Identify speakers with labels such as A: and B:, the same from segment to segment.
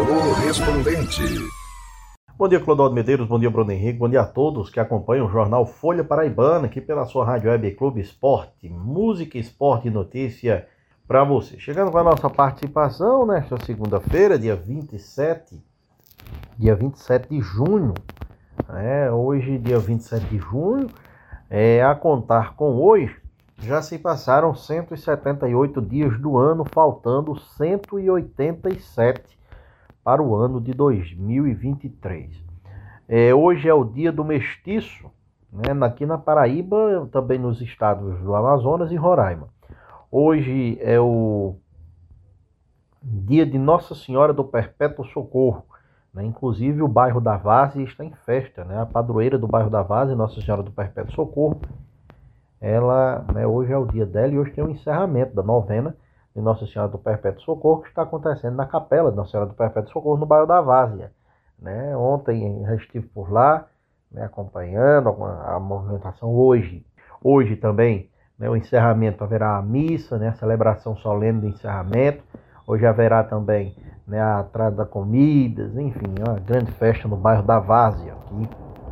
A: Correspondente.
B: Bom dia, Clodoaldo Medeiros, bom dia, Bruno Henrique, bom dia a todos que acompanham o Jornal Folha Paraibana, aqui pela sua Rádio Web Clube Esporte, música, esporte e notícia para você. Chegando com a nossa participação nesta segunda-feira, dia 27 de junho, hoje, dia 27 de junho, a contar com hoje, já se passaram 178 dias do ano, faltando 187 para o ano de 2023. Hoje é o dia do mestiço, aqui na Paraíba, também nos estados do Amazonas e Roraima. Hoje é o dia de Nossa Senhora do Perpétuo Socorro, inclusive o bairro da Várzea está em festa, a padroeira do bairro da Várzea, Nossa Senhora do Perpétuo Socorro, ela, hoje é o dia dela e hoje tem o encerramento da novena de Nossa Senhora do Perpétuo Socorro, que está acontecendo na capela de Nossa Senhora do Perpétuo Socorro, no bairro da Várzea. Ontem já estive por lá, acompanhando a movimentação. Hoje também, o encerramento, haverá a missa, a celebração solene do encerramento. Hoje haverá também a entrada de comidas, enfim, uma grande festa no bairro da Várzea, aqui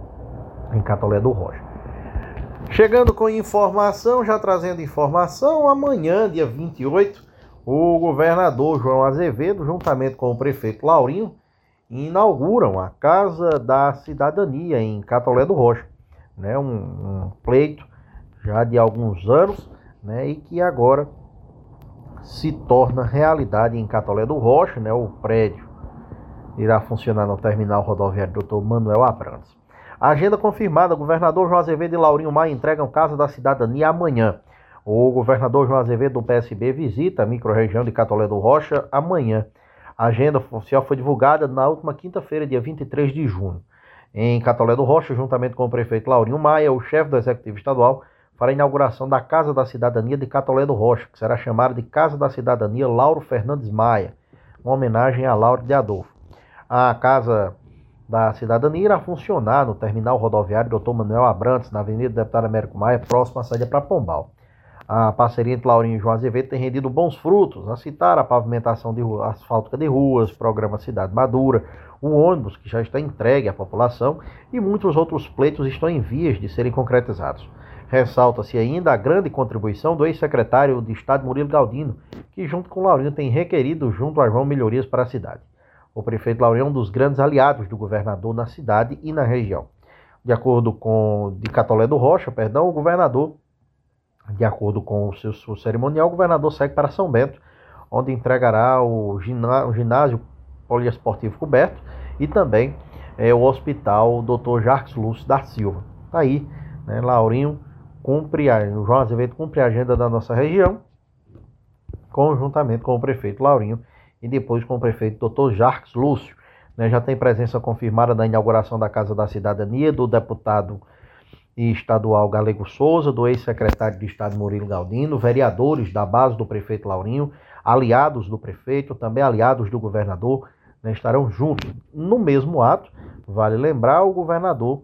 B: em Catolé do Rocha. Chegando com informação, já trazendo informação, amanhã, dia 28, o governador João Azevedo, juntamente com o prefeito Laurinho, inauguram a Casa da Cidadania em Catolé do Rocha. Um pleito já de alguns anos, e que agora se torna realidade em Catolé do Rocha. O prédio irá funcionar no terminal rodoviário Dr. Manuel Abrantes. A agenda confirmada, governador João Azevedo e Laurinho Maia entregam Casa da Cidadania amanhã. O governador João Azevedo do PSB visita a microrregião de Catolé do Rocha amanhã. A agenda oficial foi divulgada na última quinta-feira, dia 23 de junho. Em Catolé do Rocha, juntamente com o prefeito Laurinho Maia, o chefe do Executivo Estadual, fará a inauguração da Casa da Cidadania de Catolé do Rocha, que será chamada de Casa da Cidadania Lauro Fernandes Maia, uma homenagem a Lauro de Adolfo. A Casa da Cidadania irá funcionar no terminal rodoviário Dr. Manuel Abrantes, na Avenida Deputado Américo Maia, próximo à saída para Pombal. A parceria entre Laurinho e João Azevedo tem rendido bons frutos, a citar a pavimentação asfáltica de ruas, programa Cidade Madura, o ônibus que já está entregue à população e muitos outros pleitos estão em vias de serem concretizados. Ressalta-se ainda a grande contribuição do ex-secretário de Estado Murilo Galdino, que junto com Laurinho tem requerido junto a João melhorias para a cidade. O prefeito Laurinho é um dos grandes aliados do governador na cidade e na região. De acordo com Catolé do Rocha, o governador, de acordo com o seu cerimonial, o governador segue para São Bento, onde entregará o ginásio poliesportivo coberto e também o hospital Dr. Jacques Lúcio da Silva. Aí, Laurinho o João Azevedo cumpre a agenda da nossa região, conjuntamente com o prefeito Laurinho e depois com o prefeito Dr. Jacques Lúcio. Já tem presença confirmada da inauguração da Casa da Cidadania do deputado estadual Galego Souza, do ex-secretário de Estado Murilo Galdino, vereadores da base do prefeito Laurinho, aliados do prefeito, também aliados do governador, estarão juntos. No mesmo ato, vale lembrar, o governador,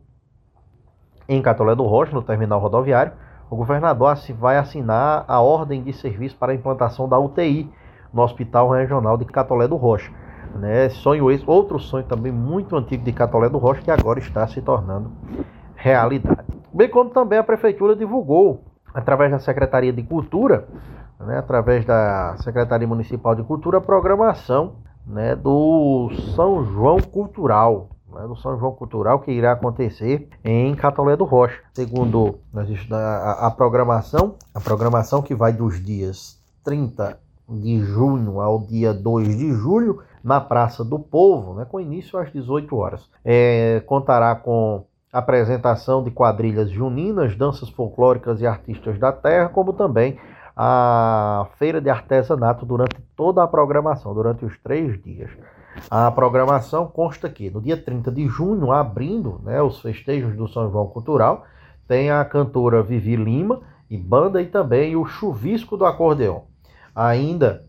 B: em Catolé do Rocha, no terminal rodoviário, o governador vai assinar a ordem de serviço para a implantação da UTI no Hospital Regional de Catolé do Rocha. Outro sonho também muito antigo de Catolé do Rocha, que agora está se tornando realidade. Bem como também a Prefeitura divulgou, através da Secretaria de Cultura, através da Secretaria Municipal de Cultura, a programação do São João Cultural, que irá acontecer em Catolé do Rocha. Segundo a programação que vai dos dias 30 de junho ao dia 2 de julho, na Praça do Povo, com início às 18 horas. Contará com apresentação de quadrilhas juninas, danças folclóricas e artistas da terra, como também a feira de artesanato durante toda a programação, durante os 3 dias. A programação consta aqui, no dia 30 de junho, abrindo os festejos do São João Cultural, tem a cantora Vivi Lima e banda e também o chuvisco do acordeão. Ainda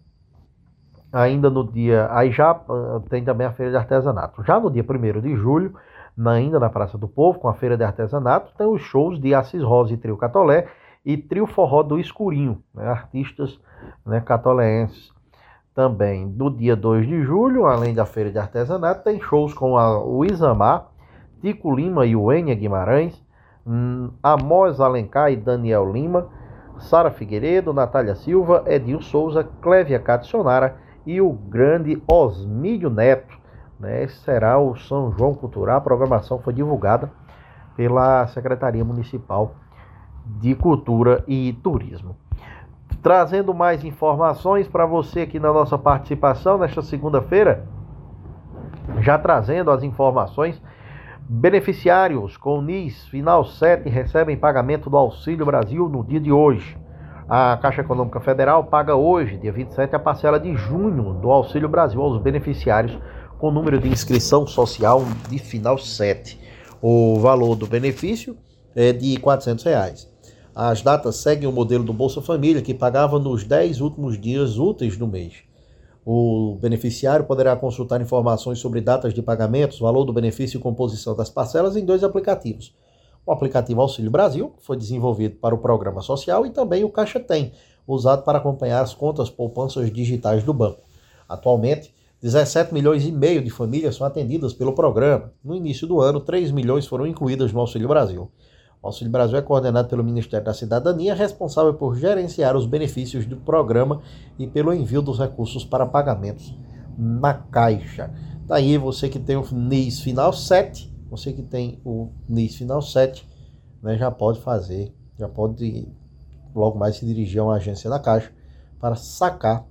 B: no dia, aí já tem também a feira de artesanato. Já no dia 1º de julho, ainda na Praça do Povo, com a feira de artesanato, tem os shows de Assis Rosa e Trio Catolé e Trio Forró do Escurinho, artistas catoléenses. Também do dia 2 de julho, além da Feira de Artesanato, tem shows com o Isamar, Tico Lima e o Enia Guimarães, Amós Alencar e Daniel Lima, Sara Figueiredo, Natália Silva, Edil Souza, Clévia Catsonara e o grande Osmídio Neto. Esse será o São João Cultural. A programação foi divulgada pela Secretaria Municipal de Cultura e Turismo. Trazendo mais informações para você aqui na nossa participação nesta segunda-feira, já trazendo as informações. Beneficiários com NIS Final 7 recebem pagamento do Auxílio Brasil no dia de hoje. A Caixa Econômica Federal paga hoje, dia 27, a parcela de junho do Auxílio Brasil aos beneficiários com número de inscrição social de Final 7. O valor do benefício é de R$ 400. As datas seguem o modelo do Bolsa Família, que pagava nos 10 últimos dias úteis do mês. O beneficiário poderá consultar informações sobre datas de pagamentos, valor do benefício e composição das parcelas em 2 aplicativos. O aplicativo Auxílio Brasil, que foi desenvolvido para o Programa Social, e também o Caixa Tem, usado para acompanhar as contas poupanças digitais do banco. Atualmente, 17 milhões e meio de famílias são atendidas pelo programa. No início do ano, 3 milhões foram incluídas no Auxílio Brasil. O Auxílio Brasil é coordenado pelo Ministério da Cidadania, responsável por gerenciar os benefícios do programa e pelo envio dos recursos para pagamentos na Caixa. Daí você que tem o NIS Final 7, já pode logo mais se dirigir a uma agência da Caixa para sacar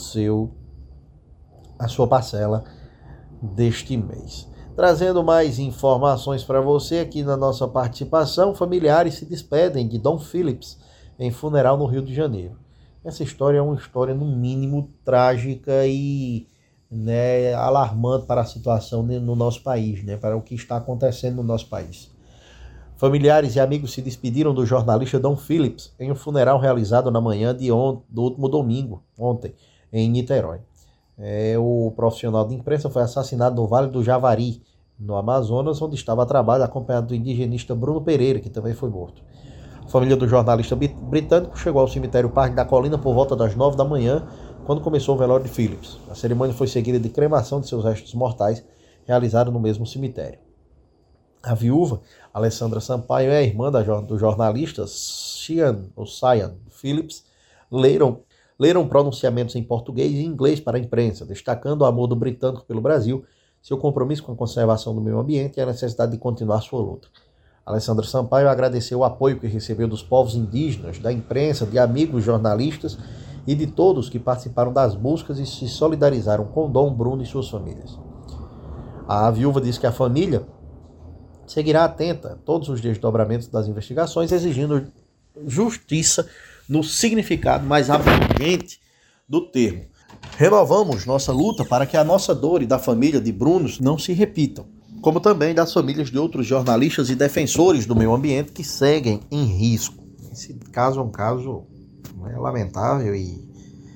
B: a sua parcela deste mês. Trazendo mais informações para você aqui na nossa participação, familiares se despedem de Dom Phillips em funeral no Rio de Janeiro. Essa história é uma história, no mínimo, trágica e alarmante para a situação no nosso país, para o que está acontecendo no nosso país. Familiares e amigos se despediram do jornalista Dom Phillips em um funeral realizado na manhã do último domingo, ontem, em Niterói. O profissional de imprensa foi assassinado no Vale do Javari, no Amazonas, onde estava a trabalho, acompanhado do indigenista Bruno Pereira, que também foi morto. A família do jornalista britânico chegou ao cemitério Parque da Colina por volta das 9 da manhã, quando começou o velório de Phillips. A cerimônia foi seguida de cremação de seus restos mortais, realizada no mesmo cemitério. A viúva, Alessandra Sampaio, é a irmã do jornalista Cyan Phillips, leram pronunciamentos em português e inglês para a imprensa, destacando o amor do britânico pelo Brasil, seu compromisso com a conservação do meio ambiente e a necessidade de continuar sua luta. Alessandra Sampaio agradeceu o apoio que recebeu dos povos indígenas, da imprensa, de amigos jornalistas e de todos que participaram das buscas e se solidarizaram com Dom, Bruno e suas famílias. A viúva disse que a família seguirá atenta a todos os desdobramentos das investigações, exigindo justiça no significado mais abrangente do termo. Renovamos nossa luta para que a nossa dor e da família de Brunos não se repitam, como também das famílias de outros jornalistas e defensores do meio ambiente que seguem em risco. Esse caso é um caso lamentável e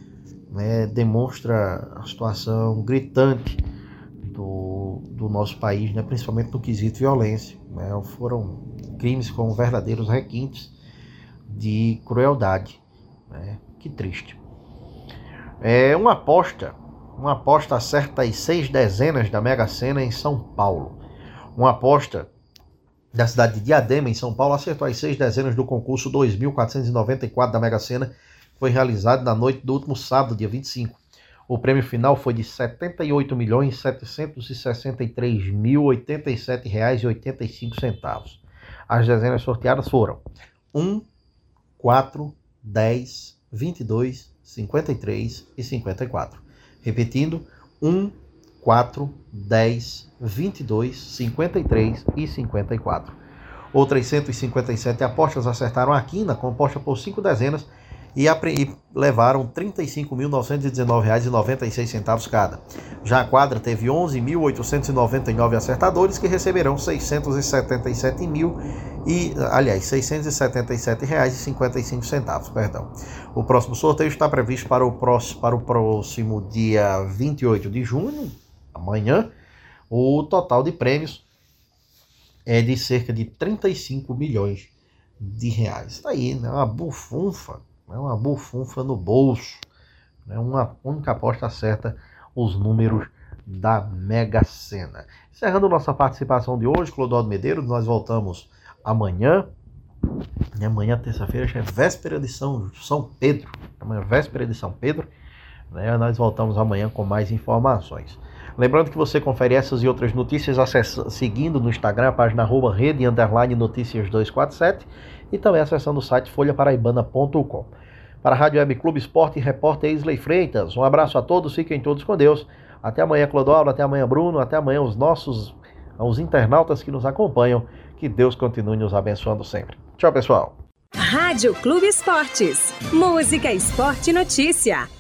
B: demonstra a situação gritante do nosso país, principalmente no quesito violência. Foram crimes com verdadeiros requintes de crueldade. Que triste. Uma aposta acerta as 6 dezenas da Mega Sena em São Paulo. Uma aposta da cidade de Diadema, em São Paulo, acertou as 6 dezenas do concurso 2.494 da Mega Sena, que foi realizado na noite do último sábado, dia 25. O prêmio final foi de R$ 78.763.087,85. As dezenas sorteadas foram 1, 4, 10, 22, 53 e 54. Repetindo, 1, 4, 10, 22, 53 e 54. Outras 157 apostas acertaram a quina, composta por 5 dezenas, e levaram R$ 35.919,96 cada. Já a quadra teve 11.899 acertadores, que receberão R$ 677,55. O próximo sorteio está previsto para o próximo dia 28 de junho, amanhã. O total de prêmios é de cerca de 35 milhões de reais. Está aí, uma bufunfa no bolso né? Uma única aposta acerta os números da Mega Sena. Encerrando nossa participação de hoje, Clodoaldo Medeiros, nós voltamos amanhã. E amanhã, terça-feira, já é véspera de São Pedro. Amanhã é véspera de São Pedro. Né? Nós voltamos amanhã com mais informações. Lembrando que você confere essas e outras notícias seguindo no Instagram a página @rede_noticias247 e também acessando o site folhaparaibana.com. Para a Rádio Web Clube Esporte, repórter Isley Freitas. Um abraço a todos, fiquem todos com Deus. Até amanhã, Clodoaldo, até amanhã, Bruno, até amanhã os internautas que nos acompanham. Que Deus continue nos abençoando sempre. Tchau, pessoal.
A: Rádio Clube Esportes. Música, esporte e notícia.